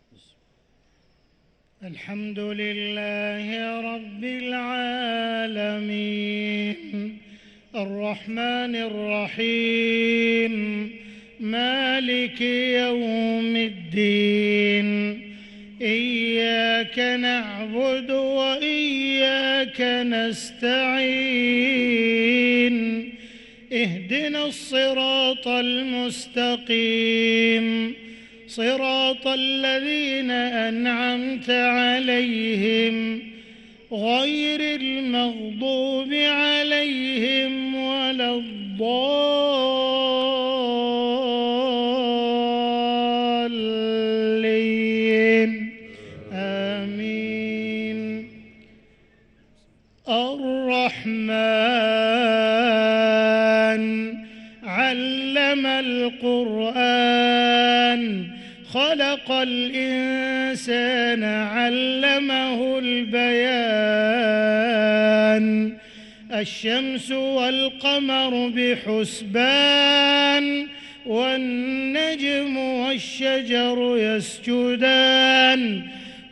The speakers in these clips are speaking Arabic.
الحمد لله رب العالمين الرحمن الرحيم مالك يوم الدين إياك نعبد وإياك نستعين اهدنا الصراط المستقيم صراط الذين أنعمت عليهم غير المغضوب عليهم ولا الضالين آمين. الرحمن علم القرآن خلق الإنسان علمه البيان الشمس والقمر بحسبان والنجم والشجر يسجدان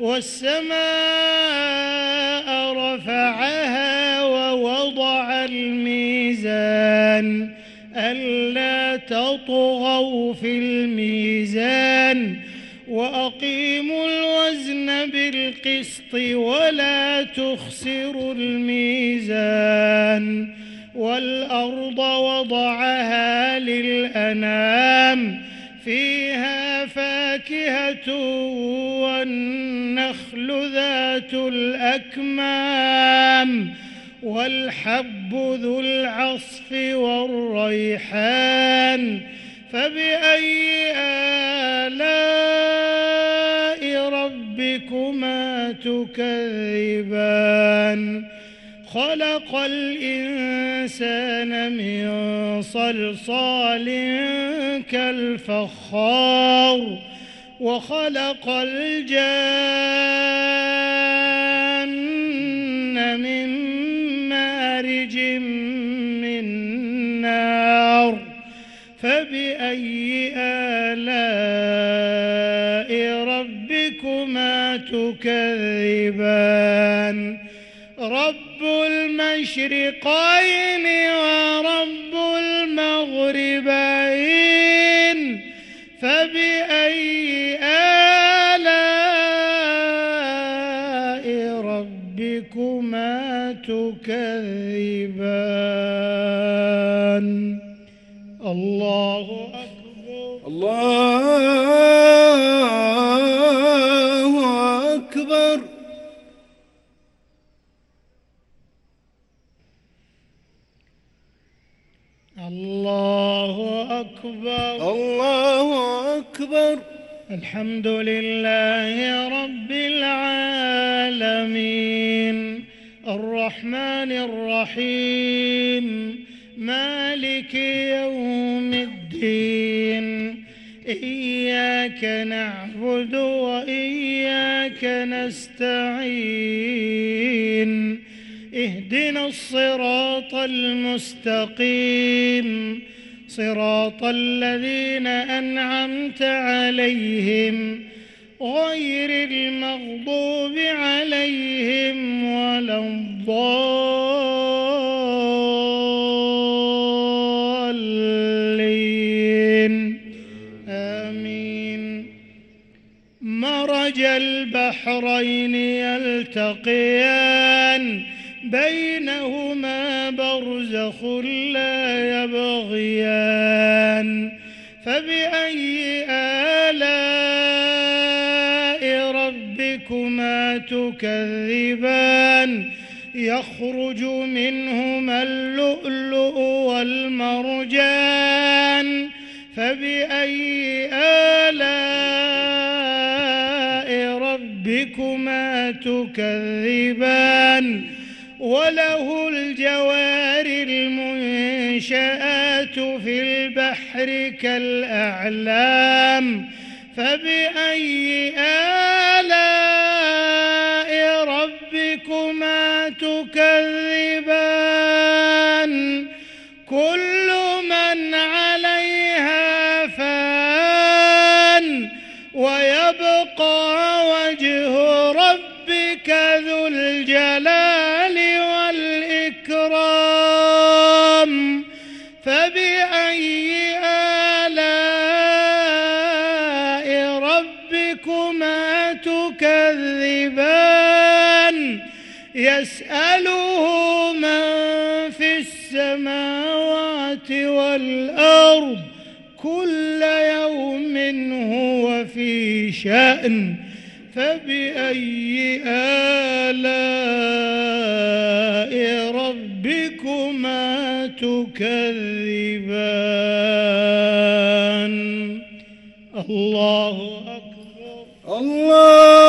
والسماء رفعها ووضع الميزان ألا تطغوا في الميزان وأقيموا الوزن بالقسط ولا تخسروا الميزان والأرض وضعها للأنام فيها فاكهة والنخل ذات الأكمام والحب ذو العصف والريحان فبأي آلاء ربكما تكذبان خلق الإنسان من صلصال كالفخار وخلق الجان من مارج من نار فبأي آلاء ربكما تكذبان رب المشرقين ورب المغربين فبأي آلاء ربكما تكذبان الله أكبر الله أكبر الله أكبر الله أكبر. الحمد لله رب العالمين الرحمن الرحيم مالك يوم الدين إياك نعبد وإياك نستعين اهدنا الصراط المستقيم صراط الذين أنعمت عليهم غير المغضوب عليهم ولا الضالين آمين. مرج البحرين يلتقيان بينهما برزخ لا يبغيان فبأي آلاء ربكما تكذبان يخرج منهما اللؤلؤ والمرجان فبأي آلاء ربكما تكذبان وله الجوار المنشآت في البحر كالأعلام فبأي آلاء ربكما تكذبان كل من عليها فان ويبقى يسأله من في السماوات والأرض كل يوم هو في شأن فبأي آلاء ربكما تكذبان الله أكبر. الله